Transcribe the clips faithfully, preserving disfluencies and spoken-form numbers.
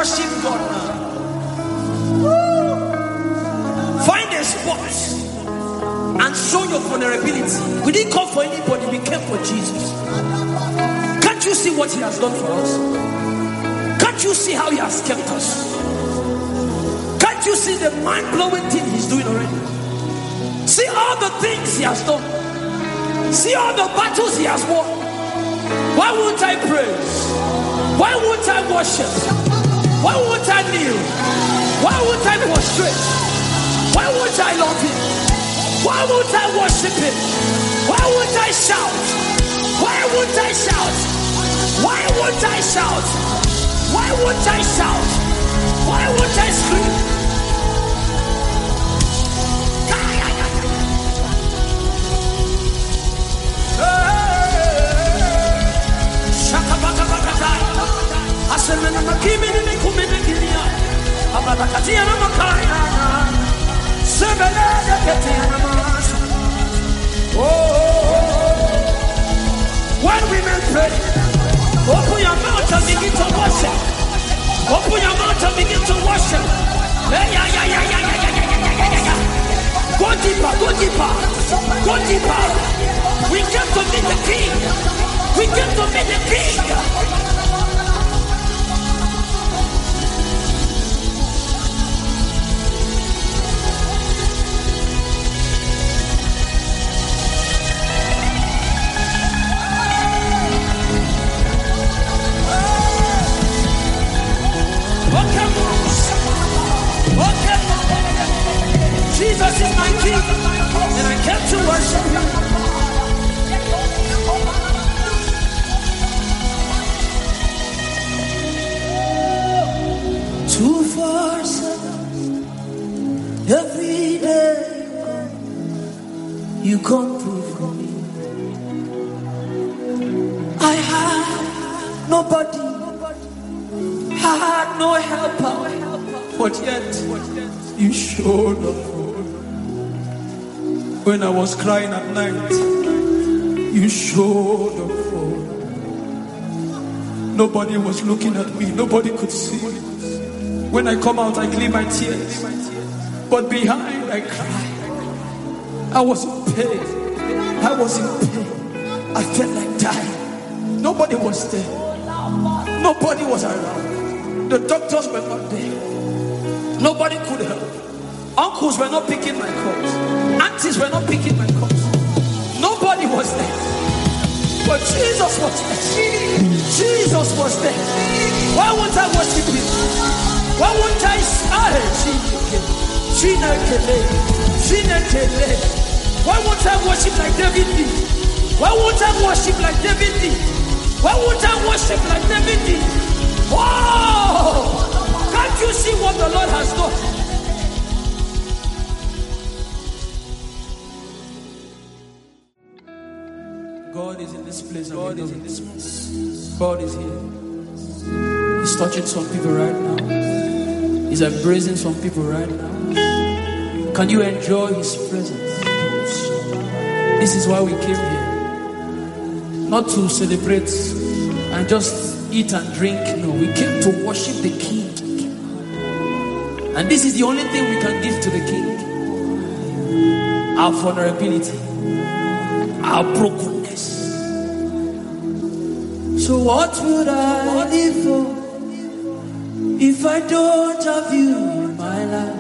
worship God now. Find a spot and show your vulnerability. We didn't come for anybody, we came for Jesus. Can't you see what he has done for us? Can't you see how he has kept us? Can't you see the mind-blowing thing he's doing already? See all the things he has done. See all the battles he has won. Why won't I praise? Why won't I worship? Why won't I kneel? Why won't I prostrate? Why won't I love him? Why won't I worship him? Why won't I shout? Why won't I shout? Why won't I shout? Why won't I shout? Why won't I scream? When women pray, open your mouth and begin to worship. Open your mouth and begin to worship. Go deeper, go deeper, go deeper. We came to meet the King. We came to meet the King. Jesus is my King, and I came to worship him. Two four seven, every day you come through for me. I had nobody, I had no helper, but yet you showed up. When I was crying at night, you showed up for me. Nobody was looking at me, nobody could see. When I come out, I clean my tears, but behind I cry. I was in pain. I was in pain. I felt like dying. Nobody was there. Nobody was around. The doctors were not there. Nobody could help. Uncles were not picking my calls. Aunties were not picking my calls. Nobody was there. But Jesus was there. Jesus was there. Why won't I worship him? Why won't I say Why won't I worship like David did? Why won't I worship like David did? Why won't I worship like David did? Wow! Can't you see what the Lord has done? God is in this place. God is in this place. God is here. He's touching some people right now. He's embracing some people right now. Can you enjoy his presence? This is why we came here. Not to celebrate and just eat and drink. No, we came to worship the King. And this is the only thing we can give to the King. Our vulnerability. Our brokenness. So what would I live for if I don't have you in my life?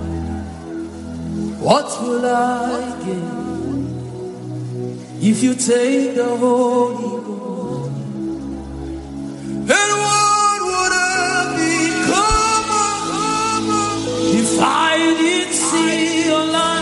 What will I gain if you take the Holy Ghost? And what would I become if I didn't see your light?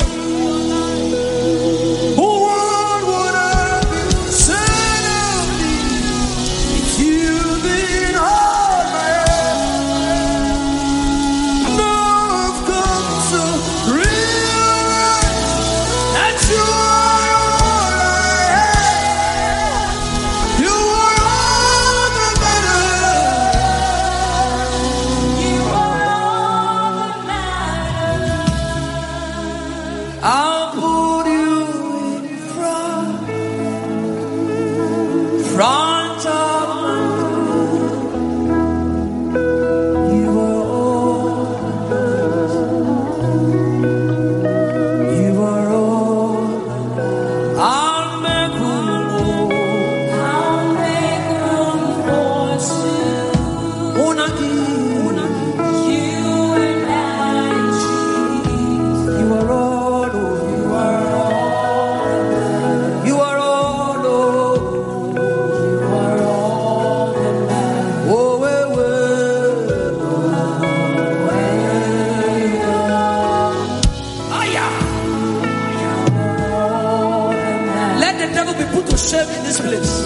shame in this place.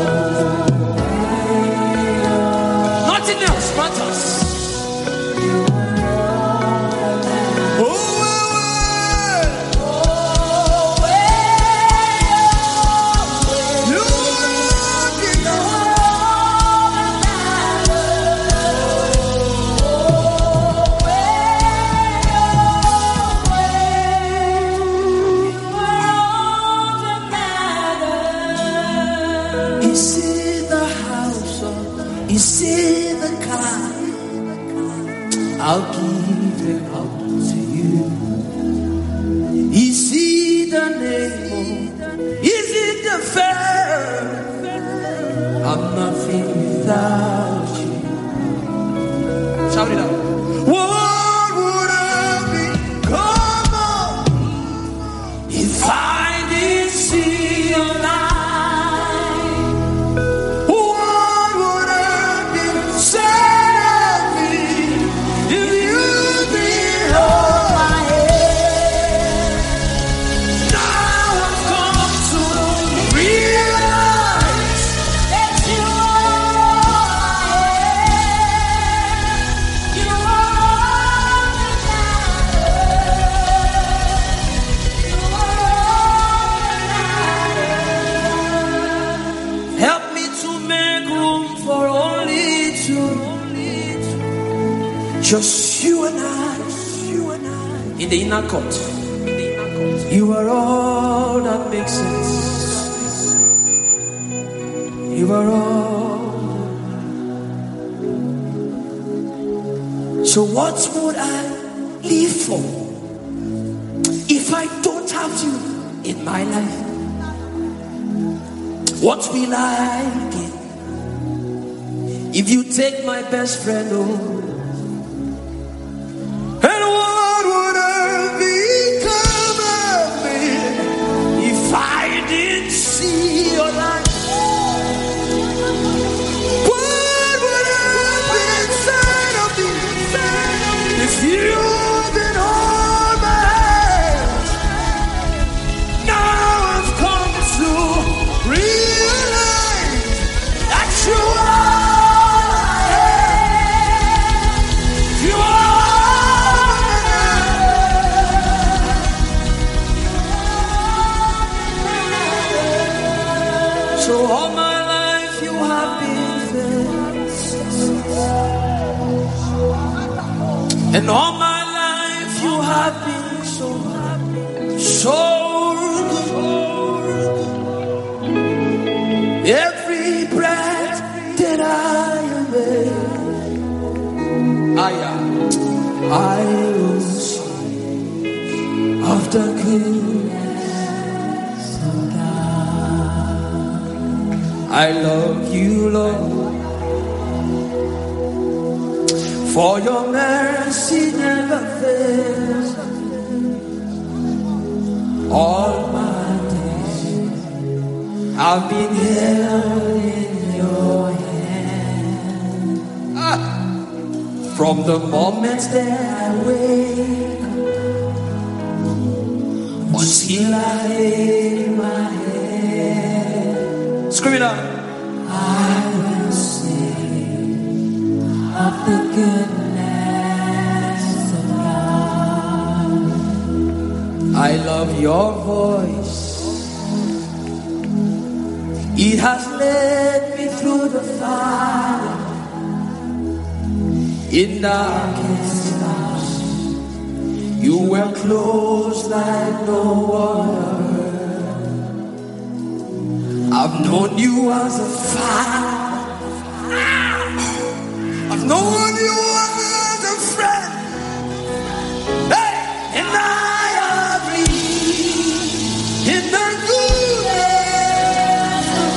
Nothing else matters. I'll give them up to you. Is it the name? Is it the fair? I'm nothing without you. Shout it out. What would I become if I didn't see your light? What would I be say? Just you and I, you and I, in the inner court. You are all that makes sense. You are all. So what would I live for if I don't have you in my life? What will I get if you take my best friend home? So all my life you have been faithful, and all my life you have been so, so good. Every breath that I am in, I am, I will sing of the goodness of God. I love you, Lord, for your mercy never fails. All my days I've been held in your hand. Ah. From the moment that I wake until I lay my head, scream it out. I will sing of the goodness of God. I love your voice. It has led me through the fire. In darkest hours, you were close like no other. I've known you as a father. I've known you as a friend. Hey, and I have lived in the goodness of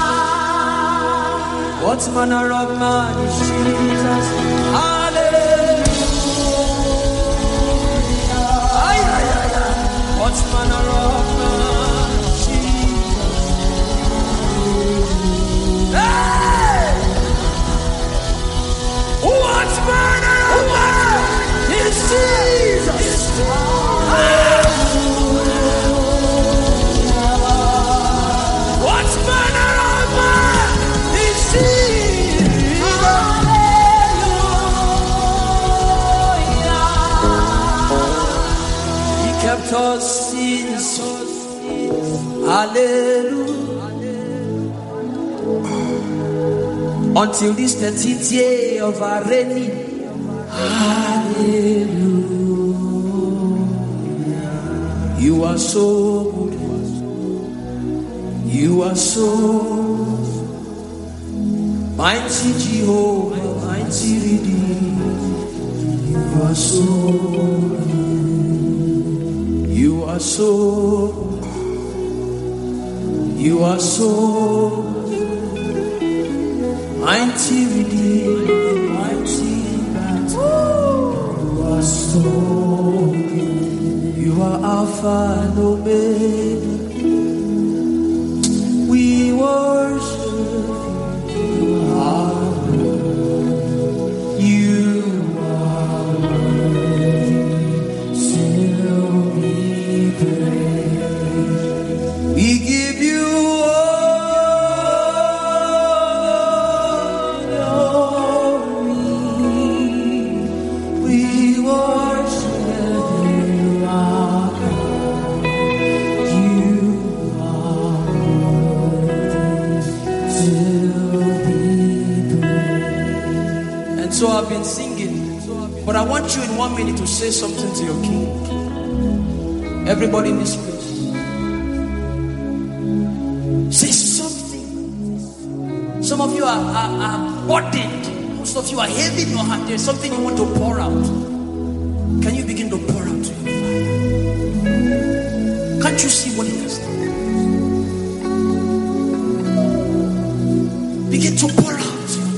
God. What manner of man is Jesus? What manner of man is Jesus? Hey! What manner of man is Jesus? Hey! What Hallelujah. Until this thirteenth year of our reigning. Hallelujah. You are so good. You are so mighty Jehovah, mighty Redeemer. You are so You are so You are so mighty Redeemer, mighty battle. You are so good. You are Alpha and Omega. We worship you. You are still be praised. We give you all glory. We worship you. So I've been singing, but I want you in one minute to say something to your King. Everybody in this place, say something. Some of you are, are, are burdened. Most of you are heavy in your heart. There's something you want to pour out. Can you begin to pour out to your Father? Can't you see what He has done? Begin to pour out.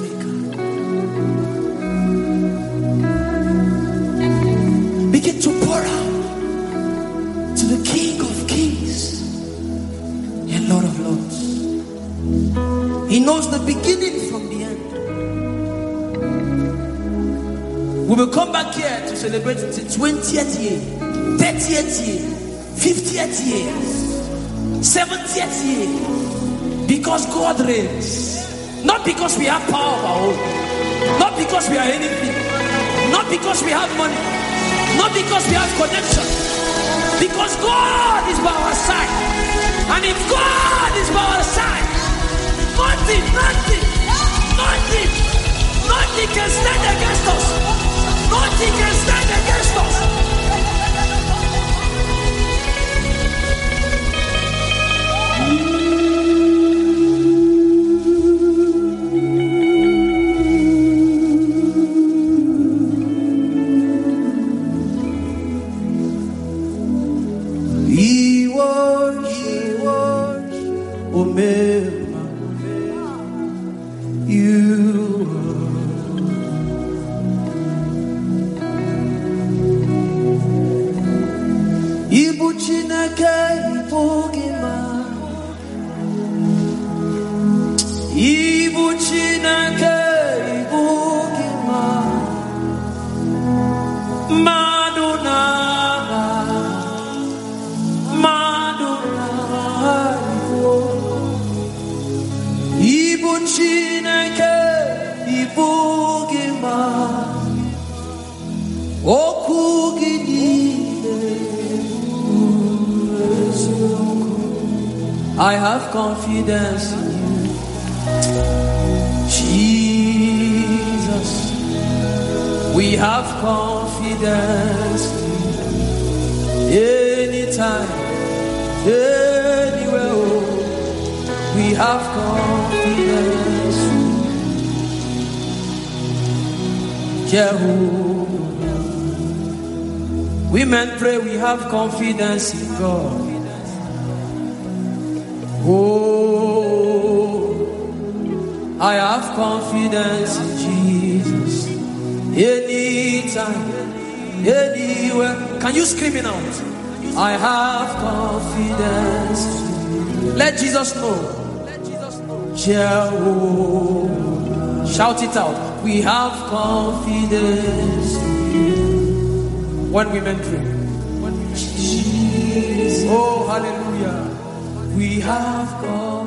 Begin to pour out to the King of Kings and Lord of Lords. He knows the beginning from the end. We will come back here to celebrate the twentieth year, thirtieth year, fiftieth year, seventieth year, because God reigns. Not because we have power of our own, not because we are anything, not because we have money, not because we have connection, because God is by our side. And if God is by our side, nothing, nothing, nothing, nothing can stand against us. Nothing can stand against us. I have confidence in you, Jesus. We have confidence in you. Anytime, anywhere, we have confidence in you. Jehovah. Women pray, we have confidence in God. Oh, I have confidence in Jesus. Anytime, anywhere. Can you scream it out? I have confidence. Let Jesus know. Jehovah. Shout it out. We have confidence in you. When women pray. Jesus. Oh, hallelujah. We have God.